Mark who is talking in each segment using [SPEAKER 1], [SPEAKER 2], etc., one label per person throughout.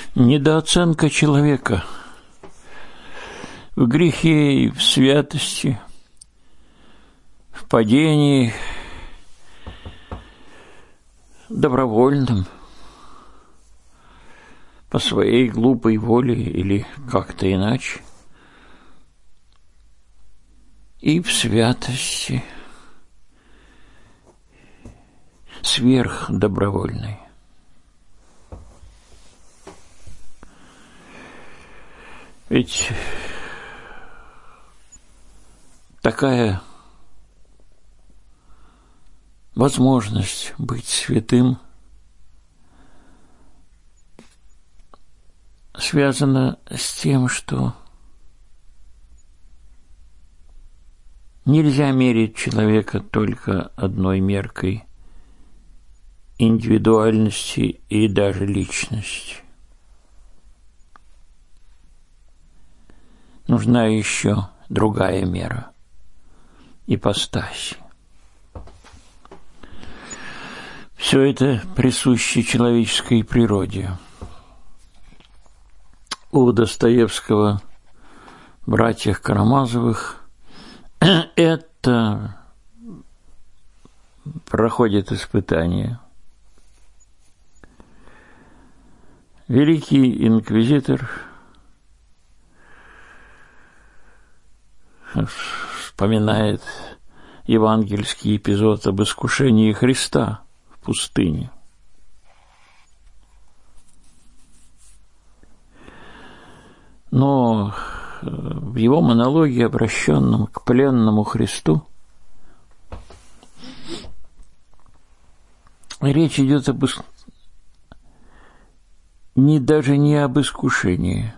[SPEAKER 1] Недооценка человека в грехе и в святости, в падении, добровольном, по своей глупой воле или как-то иначе, и в святости, сверхдобровольной. Ведь такая возможность быть святым связана с тем, что нельзя мерить человека только одной меркой индивидуальности и даже личности. Нужна еще другая мера – ипостаси. Все это присуще человеческой природе. У Достоевского, братьях Карамазовых, это проходит испытание. Великий инквизитор вспоминает евангельский эпизод об искушении Христа в пустыне. Но в его монологе, обращенном к пленному Христу, речь идет даже не об искушении,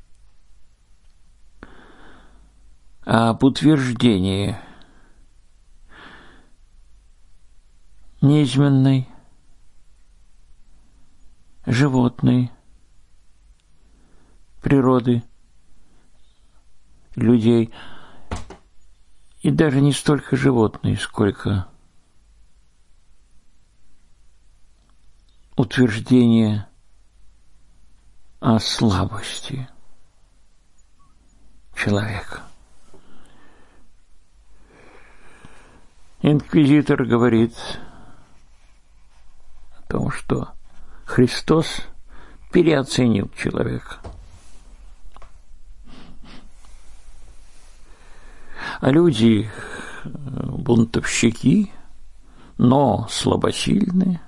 [SPEAKER 1] а об утверждении неизменной животной природы людей, и даже не столько животной, сколько утверждение о слабости человека. Инквизитор говорит о том, что Христос переоценил человека. А люди бунтовщики, но слабосильные,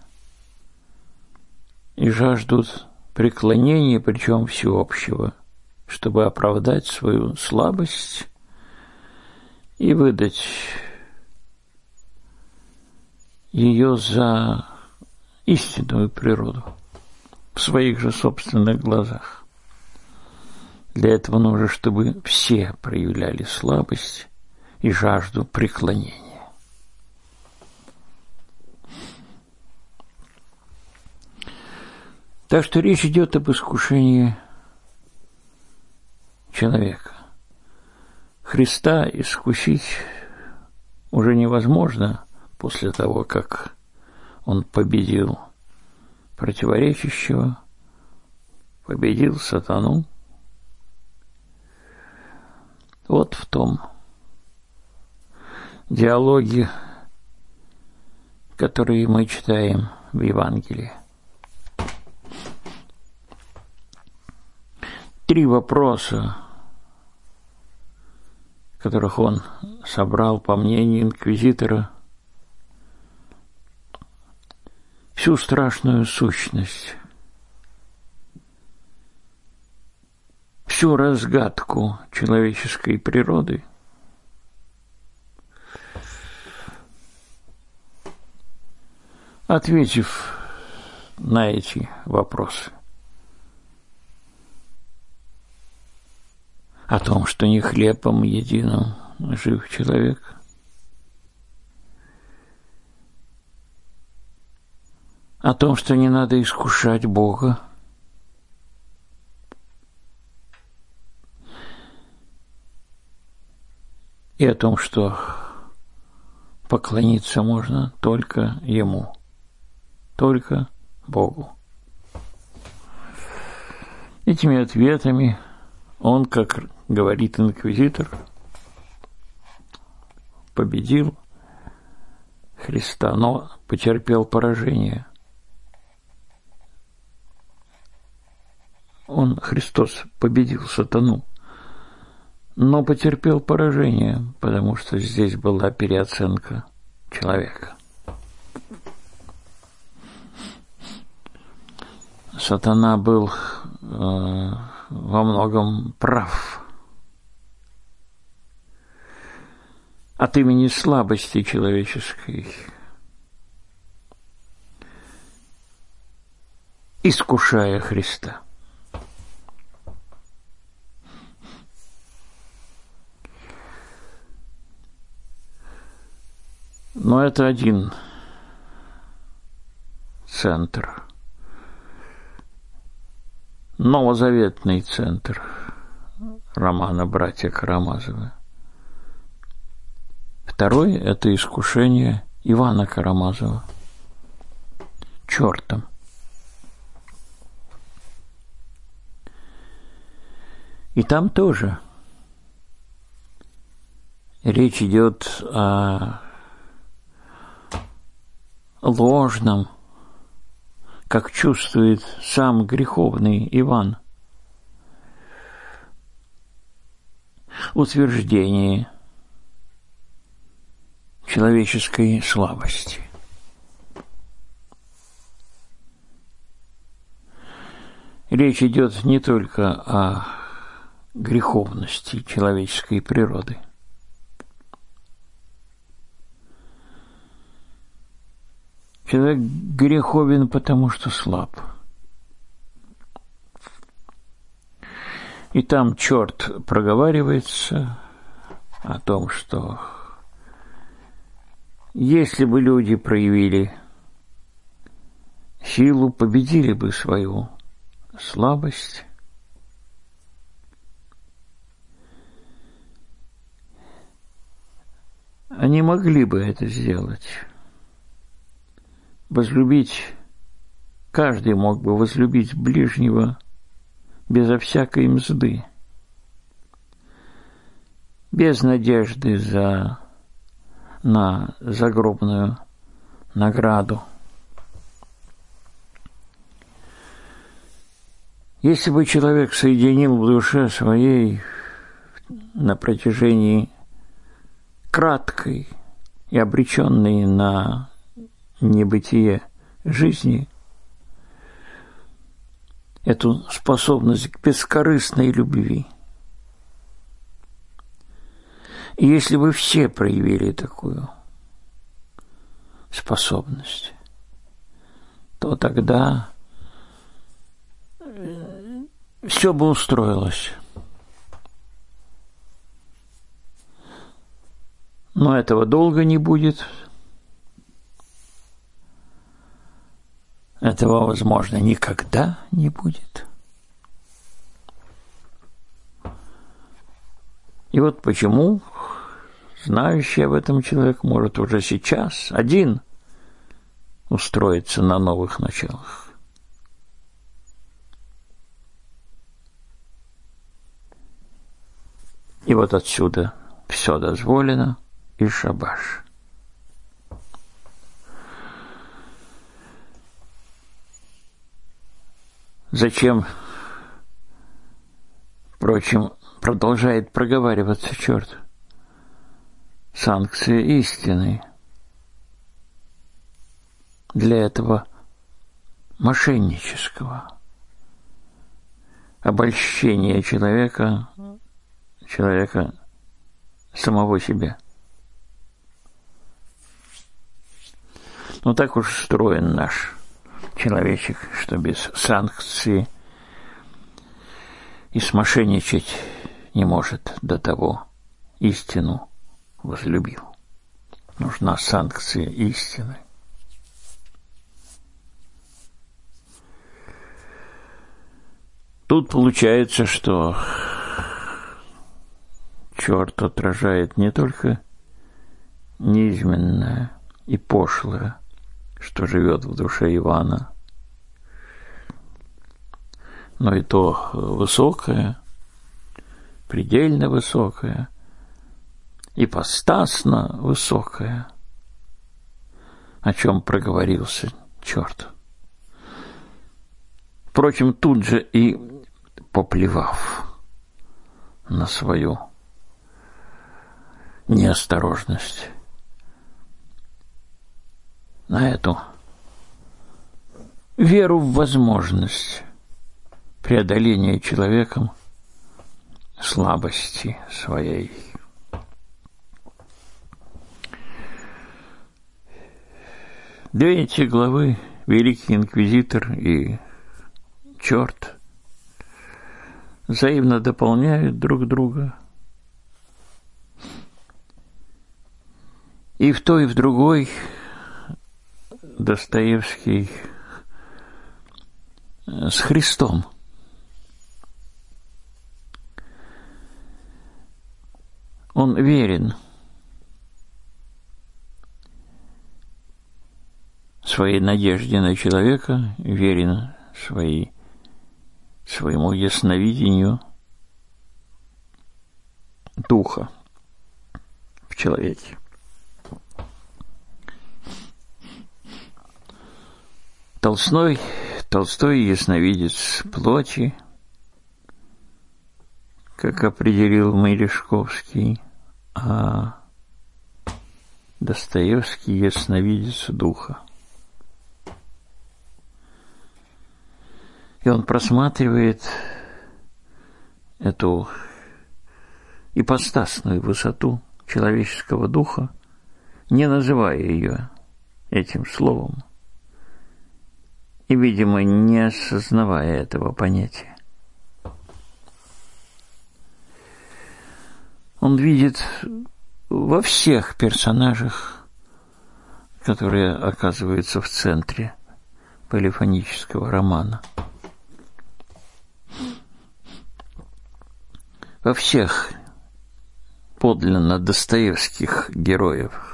[SPEAKER 1] и жаждут преклонения, причем всеобщего, чтобы оправдать свою слабость и выдать ее за истинную природу в своих же собственных глазах. Для этого нужно, чтобы все проявляли слабость и жажду преклонения. Так что речь идет об искушении человека. Христа искусить уже невозможно после того, как он победил противоречащего, победил сатану. Вот в том диалоге, который мы читаем в Евангелии. 3 вопроса, которых он собрал, по мнению инквизитора, всю страшную сущность, всю разгадку человеческой природы. Ответив на эти вопросы о том, что не хлебом единым жив человек, о том, что не надо искушать Бога, и о том, что поклониться можно только Ему, только Богу. Этими ответами он, как говорит инквизитор, победил Христа, но потерпел поражение. Христос победил сатану, но потерпел поражение, потому что здесь была переоценка человека. Сатана был во многом прав. От имени слабости человеческой искушая Христа. Но это один центр, новозаветный центр романа «Братья Карамазовы». Второй – это искушение Ивана Карамазова чертом. И там тоже речь идет о ложном, как чувствует сам греховный Иван, утверждении человеческой слабости. Речь идет не только о греховности человеческой природы. Человек греховен, потому что слаб. И там черт проговаривается о том, что если бы люди проявили силу, победили бы свою слабость, они могли бы это сделать. Возлюбить, каждый мог бы возлюбить ближнего безо всякой мзды, без надежды на загробную награду. Если бы человек соединил в душе своей на протяжении краткой и обреченной на небытие жизни эту способность к бескорыстной любви, и если бы все проявили такую способность, то тогда все бы устроилось. Но этого долго не будет. Этого, возможно, никогда не будет. И вот почему знающий об этом человек может уже сейчас один устроиться на новых началах. И вот отсюда все дозволено и шабаш. Зачем, впрочем, продолжает проговариваться черт? Санкция истины. Для этого мошеннического обольщения человека самого себя. Но так уж устроен наш человечек, что без санкции и смошенничать не может, до того истину возлюбил. Нужна санкция истины. Тут получается, что черт отражает не только низменное и пошлое, что живет в душе Ивана, но и то высокое, предельно высокое, ипостасно высокое, о чем проговорился черт. Впрочем, тут же и поплевав на свою неосторожность, на эту веру в возможность преодоления человеком слабости своей. Две эти главы, Великий Инквизитор и черт, взаимно дополняют друг друга. И в той, и в другой Достоевский с Христом. Он верен своей надежде на человека, верен своему ясновидению духа в человеке. Толстой ясновидец плоти, как определил Мережковский, а Достоевский ясновидец духа. И он просматривает эту ипостасную высоту человеческого духа, не называя ее этим словом, и, видимо, не осознавая этого понятия. Он видит во всех персонажах, которые оказываются в центре полифонического романа, во всех подлинно достоевских героев,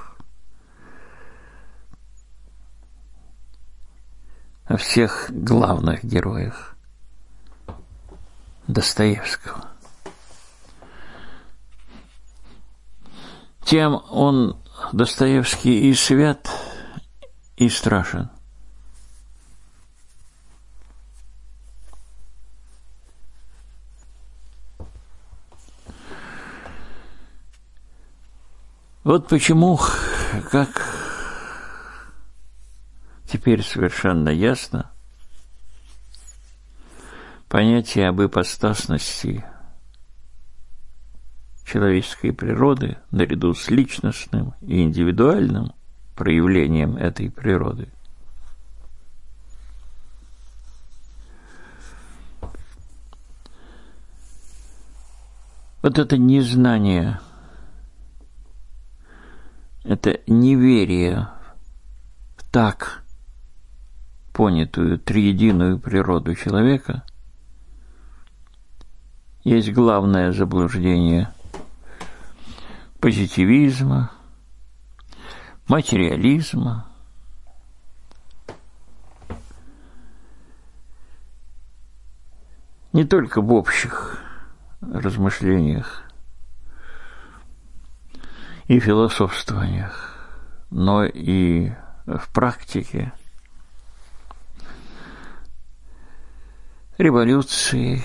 [SPEAKER 1] о всех главных героях Достоевского. Тем он, Достоевский, и свят, и страшен. Вот почему, как теперь совершенно ясно, понятие об ипостасности человеческой природы наряду с личностным и индивидуальным проявлением этой природы вот это незнание, это неверие в так понятую триединую природу человека есть главное заблуждение позитивизма, материализма, не только в общих размышлениях и философствованиях, но и в практике революции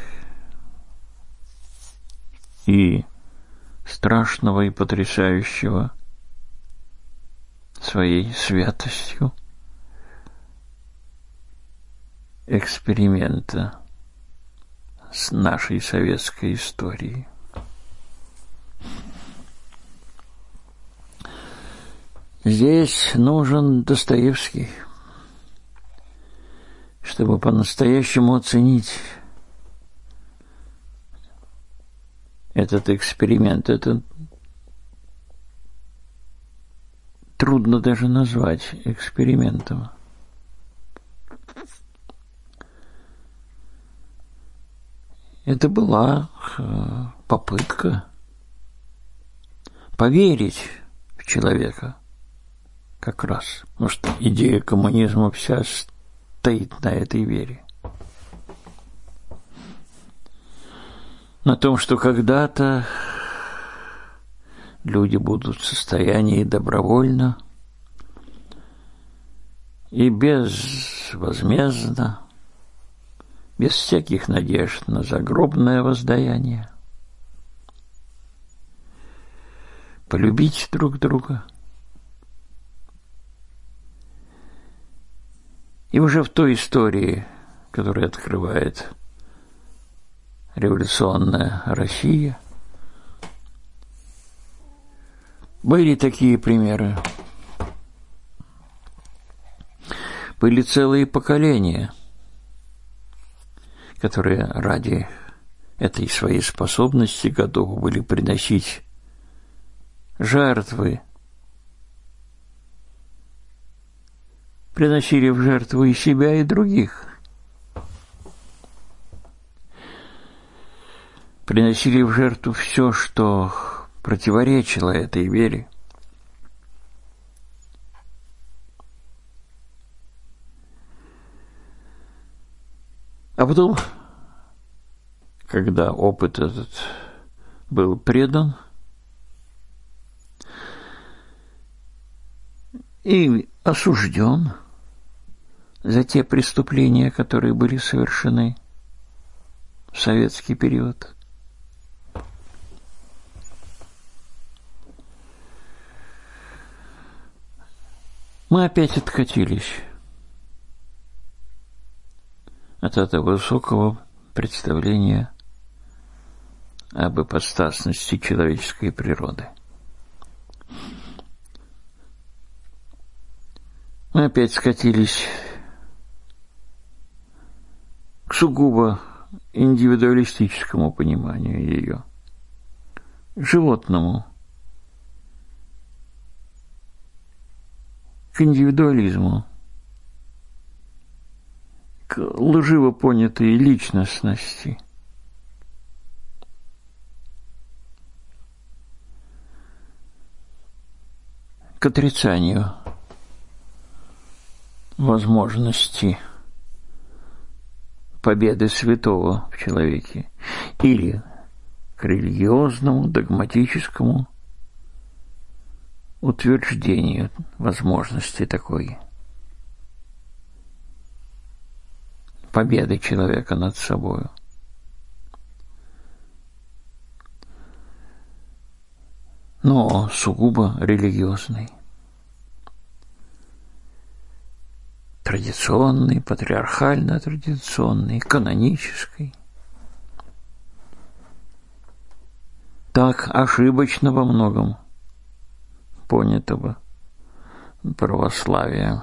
[SPEAKER 1] и страшного и потрясающего своей святостью эксперимента с нашей советской историей. Здесь нужен Достоевский, чтобы по-настоящему оценить этот эксперимент. Это трудно даже назвать экспериментом. Это была попытка поверить в человека как раз, потому что идея коммунизма вся стоит на этой вере. на том, что когда-то люди будут в состоянии добровольно и безвозмездно, без всяких надежд на загробное воздаяние, полюбить друг друга. И уже в той истории, которую открывает революционная Россия, были такие примеры. Были целые поколения, которые ради этой своей способности готовы были приносить жертвы, приносили в жертву и себя, и других. Приносили в жертву все, что противоречило этой вере. А потом, когда опыт этот был предан и осужден за те преступления, которые были совершены в советский период, мы опять откатились от этого высокого представления об ипостасности человеческой природы. Мы опять скатились к сугубо индивидуалистическому пониманию ее, животному, к индивидуализму, к лживо понятой личностности. К отрицанию возможности победы святого в человеке или к религиозному, догматическому утверждению возможности такой победы человека над собою. Но сугубо религиозный, традиционный, патриархально-традиционный, канонический. Так ошибочно во многом понятого православия.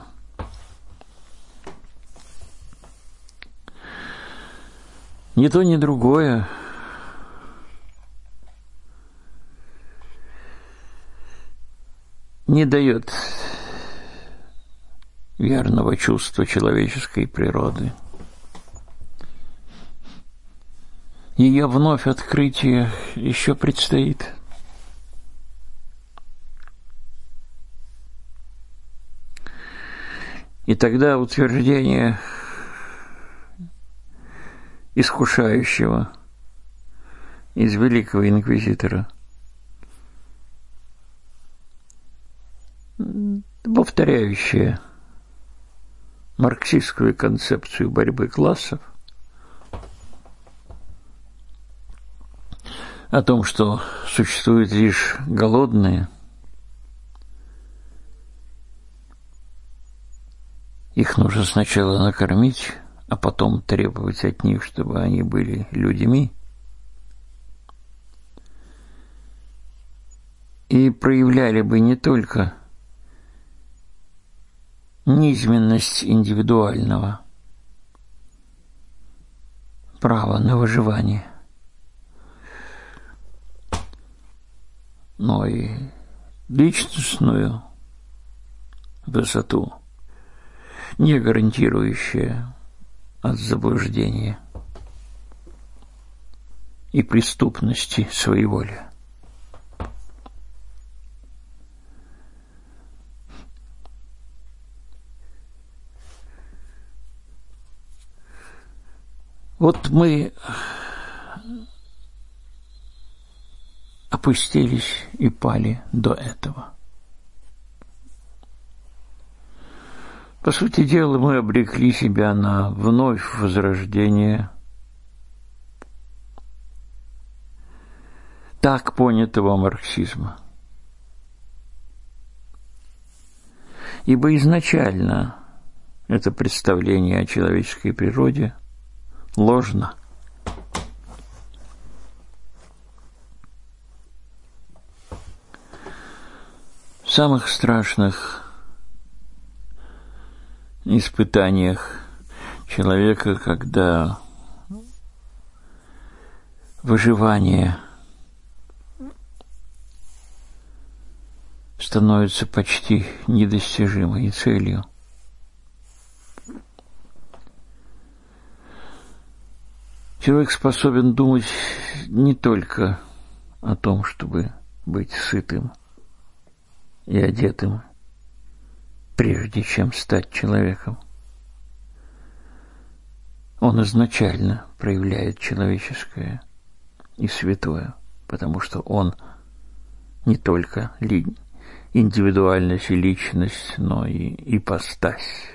[SPEAKER 1] Ни то, ни другое не дает верного чувства человеческой природы. Ее вновь открытие еще предстоит. И тогда утверждение искушающего из великого инквизитора, повторяющее марксистскую концепцию борьбы классов, о том, что существуют лишь голодные, их нужно сначала накормить, а потом требовать от них, чтобы они были людьми, и проявляли бы не только низменность индивидуального права на выживание, но и личностную высоту, не гарантирующую от заблуждения и преступности своеволия. Вот мы опустились и пали до этого. По сути дела, мы обрекли себя на вновь возрождение так понятого марксизма. Ибо изначально это представление о человеческой природе ложно. В самых страшных испытаниях человека, когда выживание становится почти недостижимой целью, человек способен думать не только о том, чтобы быть сытым и одетым, прежде чем стать человеком. Он изначально проявляет человеческое и святое, потому что он не только индивидуальность и личность, но и ипостась.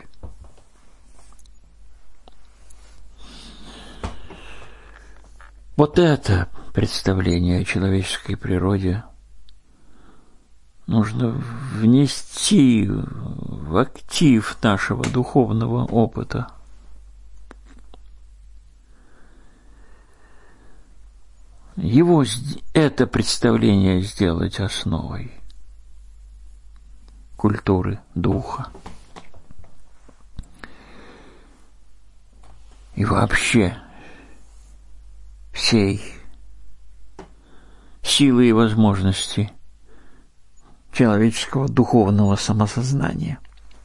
[SPEAKER 1] Вот это представление о человеческой природе нужно внести в актив нашего духовного опыта. Это представление сделать основой культуры духа. И вообще всей силы и возможности человеческого духовного самосознания.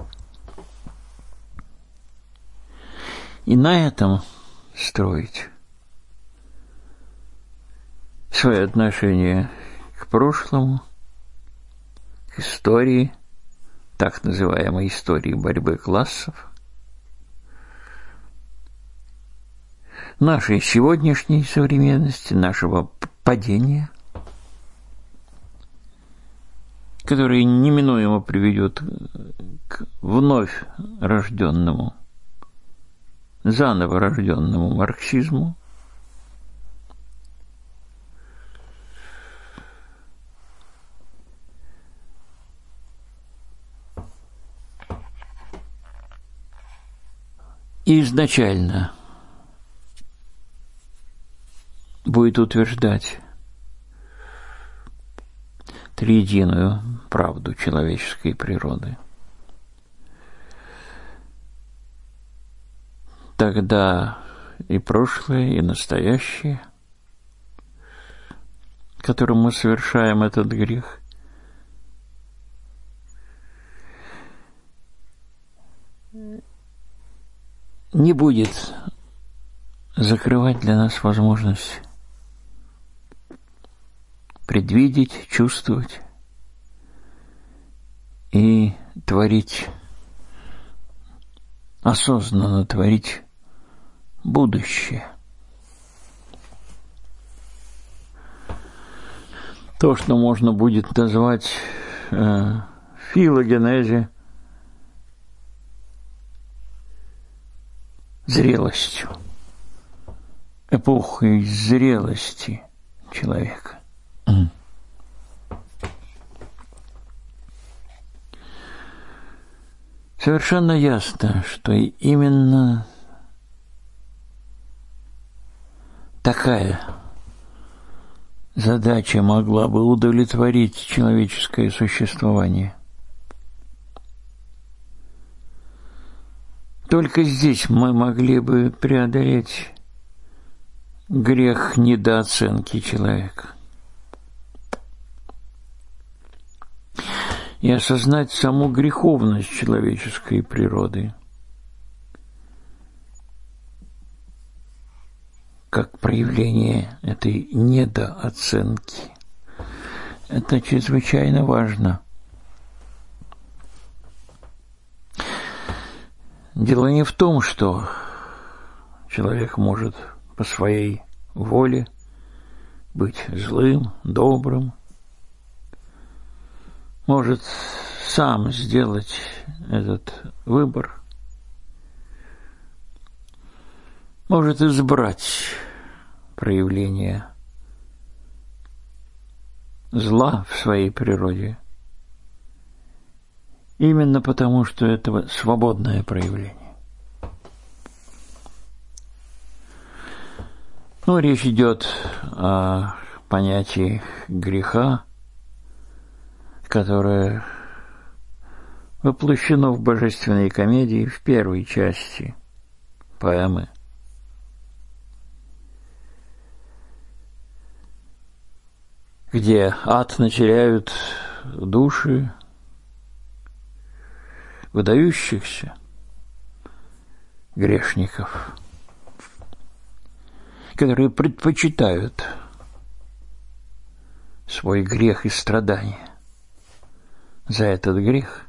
[SPEAKER 1] И на этом строить свое отношение к прошлому, к истории, так называемой истории борьбы классов, нашей сегодняшней современности, нашего падения, которое неминуемо приведет к вновь рожденному, заново рожденному марксизму, и изначально будет утверждать триединую правду человеческой природы. Тогда и прошлое, и настоящее, которым мы совершаем этот грех, не будет закрывать для нас возможность предвидеть, чувствовать и творить, осознанно творить будущее. То, что можно будет назвать филогенезе, зрелостью, эпохой зрелости человека. Совершенно ясно, что именно такая задача могла бы удовлетворить человеческое существование. Только здесь мы могли бы преодолеть грех недооценки человека и осознать саму греховность человеческой природы как проявление этой недооценки. Это чрезвычайно важно. Дело не в том, что человек может по своей воле быть злым, добрым, может сам сделать этот выбор, может избрать проявление зла в своей природе, именно потому, что это свободное проявление. Но речь идет о понятии греха, которое воплощено в божественной комедии в первой части поэмы. Где ад населяют души выдающихся грешников, которые предпочитают свой грех и страдания за этот грех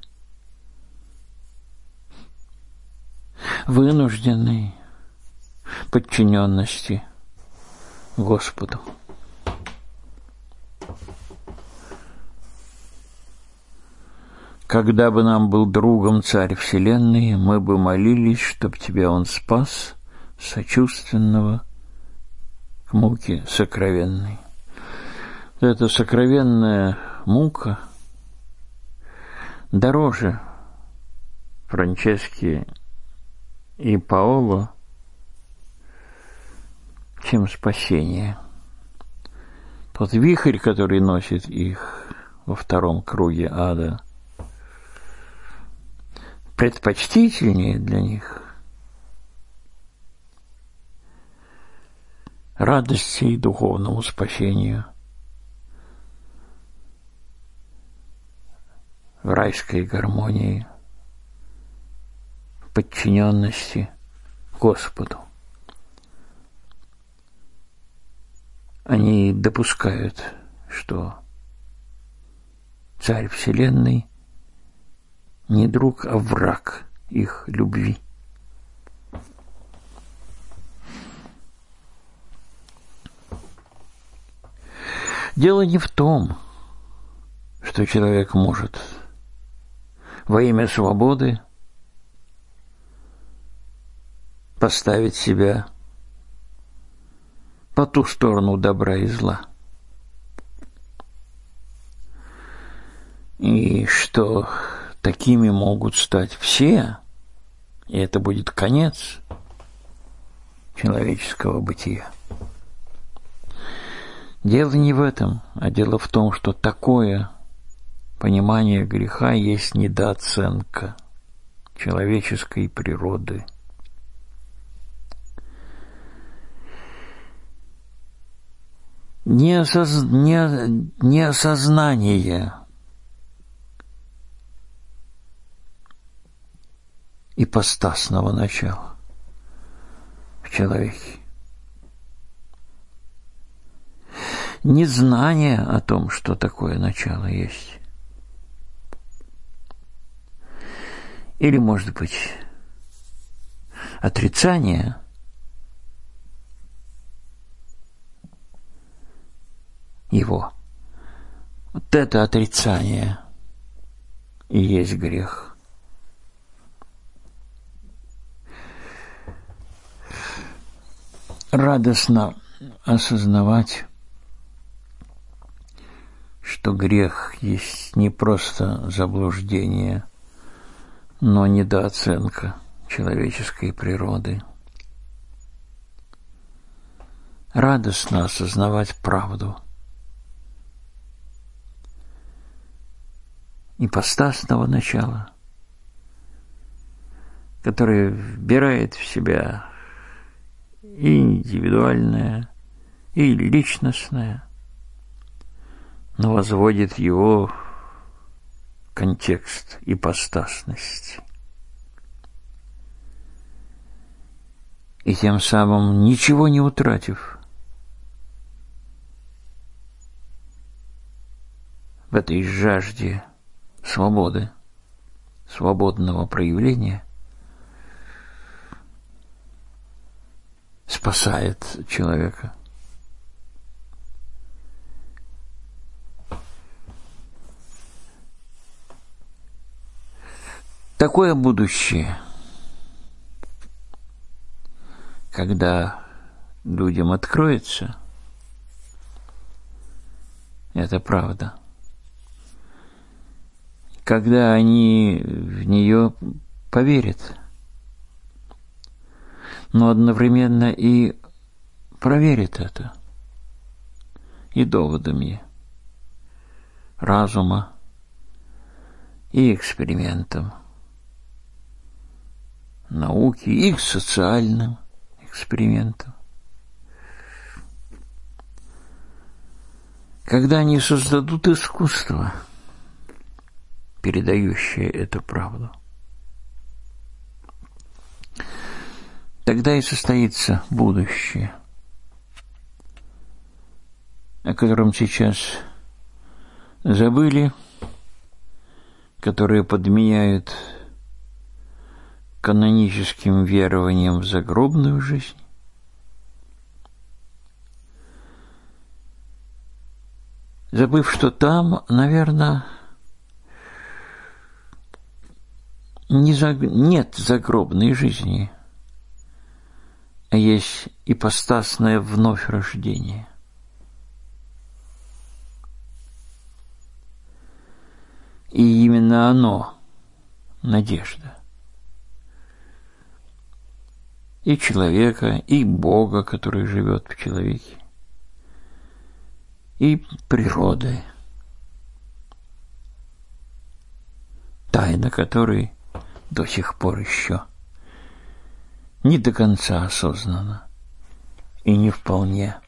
[SPEAKER 1] вынужденной подчиненности Господу. Когда бы нам был другом Царь Вселенной, мы бы молились, чтоб тебя Он спас, сочувственного к муке сокровенной. Эта сокровенная мука дороже Франчески и Паоло, чем спасение. Тот вихрь, который носит их во втором круге ада, предпочтительнее для них радости и духовному спасению в райской гармонии, в подчиненности Господу. Они допускают, что Царь Вселенной не друг, а враг их любви. Дело не в том, что человек может во имя свободы поставить себя по ту сторону добра и зла. И что такими могут стать все, и это будет конец человеческого бытия. Дело не в этом, а дело в том, что такое понимание греха есть недооценка человеческой природы. Неосознание ипостасного начала в человеке. Незнание о том, что такое начало есть. Или, может быть, отрицание его. Вот это отрицание и есть грех. Радостно осознавать, что грех есть не просто заблуждение, но недооценка человеческой природы. Радостно осознавать правду ипостасного начала, которое вбирает в себя и индивидуальное, и личностное, но возводит его в контекст ипостасности. И тем самым, ничего не утратив в этой жажде свободы, свободного проявления, спасает человека Такое будущее, когда людям откроется, это правда. Когда они в нее поверят, но одновременно и проверят это и доводами разума, и экспериментом науки, и к социальным экспериментам. Когда они создадут искусство, передающее эту правду, тогда и состоится будущее, о котором сейчас забыли, которые подменяют каноническим верованием в загробную жизнь. Забыв, что там, наверное, нет загробной жизни, а есть ипостасное вновь рождение. И именно оно – надежда. И человека, и Бога, который живет в человеке, и природы, тайна которой до сих пор еще не до конца осознана и не вполне